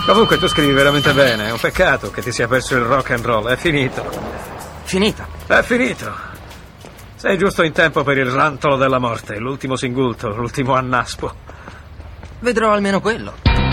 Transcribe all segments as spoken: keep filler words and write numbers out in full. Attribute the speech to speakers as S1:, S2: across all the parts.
S1: Comunque tu scrivi veramente bene, è un peccato che ti sia perso il rock and roll, è finito.
S2: Finita?
S1: È finito. Sei giusto in tempo per il rantolo della morte, l'ultimo singulto, l'ultimo annaspo.
S2: Vedrò almeno quello.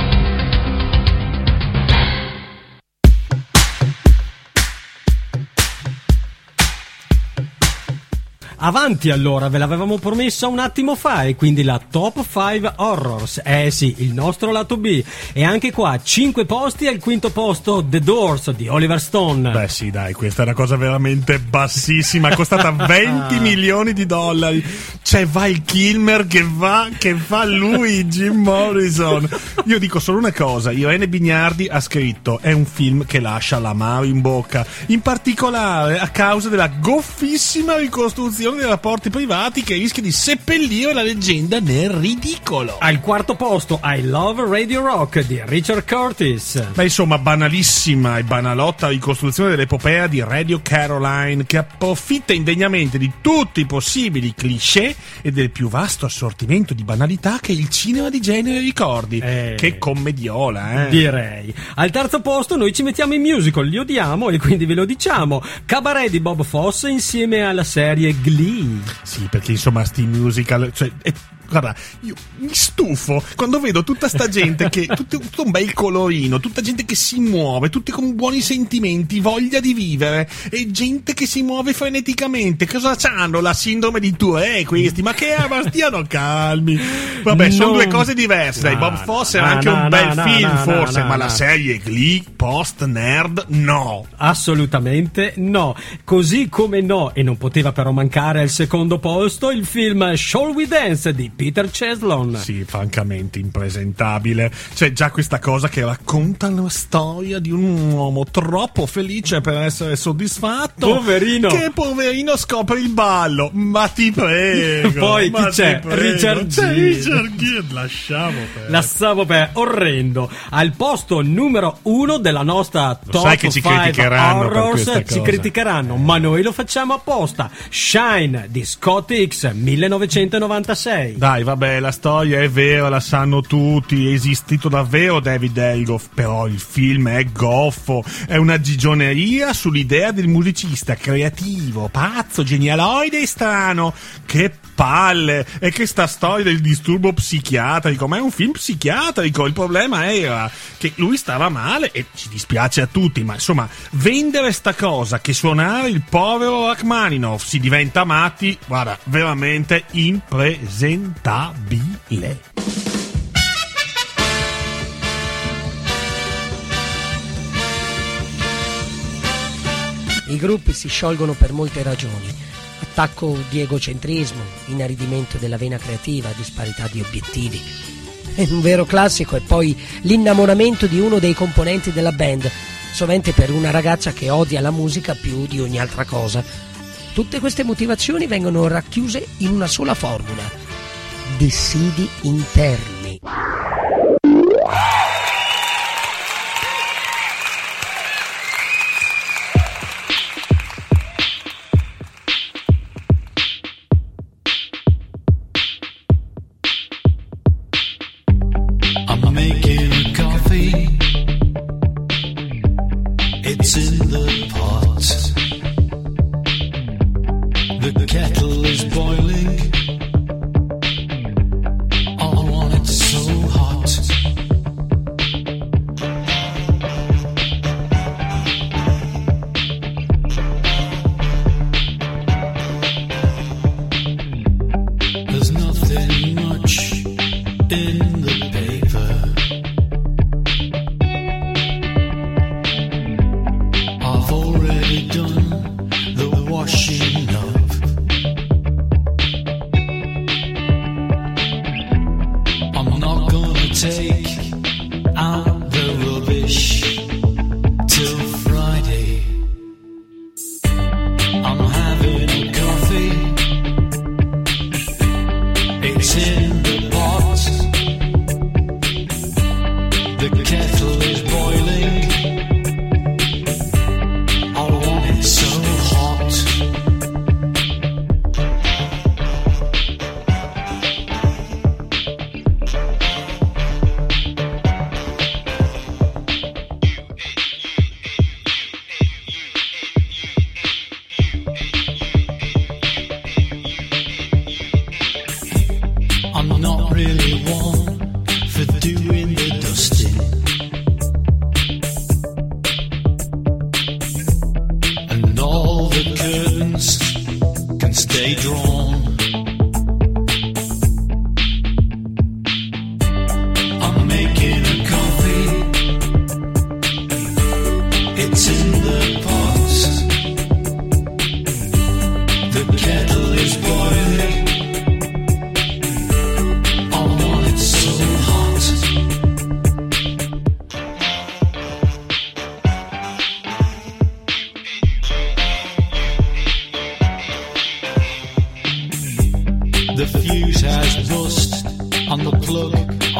S3: Avanti allora, ve l'avevamo promessa un attimo fa, e quindi la Top cinque Horrors. Eh sì, il nostro lato B. E anche qua cinque posti, al quinto posto The Doors di Oliver Stone.
S4: Beh sì, dai, questa è una cosa veramente bassissima, è costata venti milioni di dollari. C'è Val Kilmer che va, che fa lui, Jim Morrison. Io dico solo una cosa, Irene Bignardi ha scritto: è un film che lascia l'amaro in bocca, in particolare a causa della goffissima ricostruzione dei rapporti privati che rischia di seppellire la leggenda nel ridicolo.
S3: Al quarto posto I Love Radio Rock di Richard Curtis.
S4: Beh, insomma, banalissima e banalotta ricostruzione dell'epopea di Radio Caroline, che approfitta indegnamente di tutti i possibili cliché e del più vasto assortimento di banalità che il cinema di genere ricordi.
S3: Eh,
S4: che commediola, eh?
S3: Direi. Al terzo posto noi ci mettiamo i musical, li odiamo e quindi ve lo diciamo. Cabaret di Bob Fosse insieme alla serie Glee.
S4: Sì, perché insomma sti musical, cioè, è, guarda, io mi stufo quando vedo tutta sta gente che tutto, tutto un bel colorino, tutta gente che si muove, tutti con buoni sentimenti, voglia di vivere, e gente che si muove freneticamente. Cosa c'hanno? La sindrome di Tourette questi? Ma che è? Stiano calmi. Vabbè, sono
S3: No.
S4: due cose diverse. Dai, Bob Fosse era
S3: no,
S4: anche
S3: no,
S4: un bel
S3: no,
S4: film,
S3: no,
S4: forse,
S3: no,
S4: ma
S3: no.
S4: la serie Glee post nerd no.
S3: Assolutamente no. Così come no, e non poteva però mancare al secondo posto, il film Shall We Dance di Peter Cheslon.
S4: Sì, francamente impresentabile. C'è già questa cosa che racconta la storia di un uomo troppo felice per essere soddisfatto.
S3: Poverino.
S4: Che poverino scopre il ballo. Ma ti prego.
S3: Poi chi
S4: ma
S3: c'è?
S4: ti prego.
S3: Richard
S4: C'è
S3: Gere.
S4: Richard Gere. Lasciamo per.
S3: Lasciamo per orrendo. Al posto numero uno della nostra
S4: Lo
S3: Top
S4: sai che ci
S3: cinque
S4: criticheranno per
S3: Horrors,
S4: questa
S3: ci
S4: cosa.
S3: criticheranno, ma noi lo facciamo apposta. Shine di Scott Hicks, millenovecentonovantasei.
S4: Dai, vabbè, la storia è vera, la sanno tutti, è esistito davvero David Elgoff, però il film è goffo, è una gigioneria sull'idea del musicista creativo, pazzo, genialoide e strano. Che palle! E che sta storia del disturbo psichiatrico, ma è un film psichiatrico, il problema era che lui stava male e ci dispiace a tutti, ma insomma, vendere sta cosa, che suonare il povero Rachmaninoff si diventa matti, guarda, veramente impresentabile.
S5: I gruppi si sciolgono per molte ragioni: attacco di egocentrismo, inaridimento della vena creativa, disparità di obiettivi. E un vero classico è poi l'innamoramento di uno dei componenti della band, sovente per una ragazza che odia la musica più di ogni altra cosa. Tutte queste motivazioni vengono racchiuse in una sola formula: dissidi interni.
S6: I'm making a coffee. It's in the pot. The kettle is boiling. I want it so hot. There's nothing much in the paper.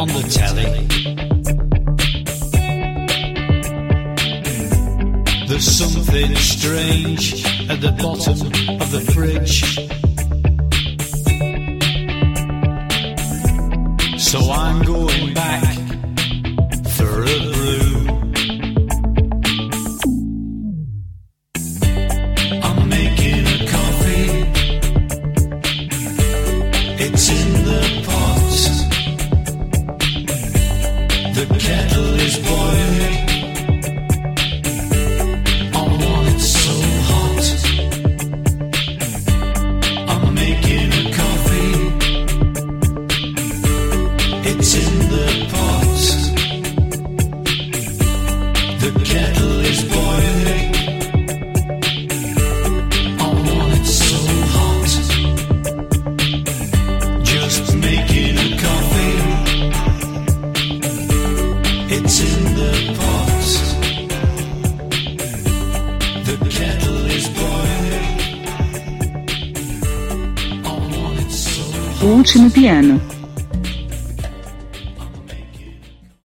S6: on the telly. There's something strange at the bottom of the fridge. So I'm going back for a brew. I'm making a coffee. It's in the pot. The kettle is boiling.
S7: O último piano.